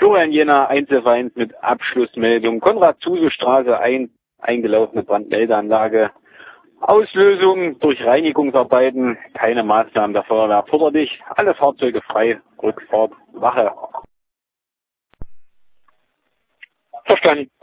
Florian Jena, Einzelvereins mit Abschlussmeldung. Konrad-Zuse-Straße, eingelaufene Brandmeldeanlage. Auslösung durch Reinigungsarbeiten, keine Maßnahmen der Feuerwehr erforderlich. Alle Fahrzeuge frei, Rückfahrt, Wache. Verstanden.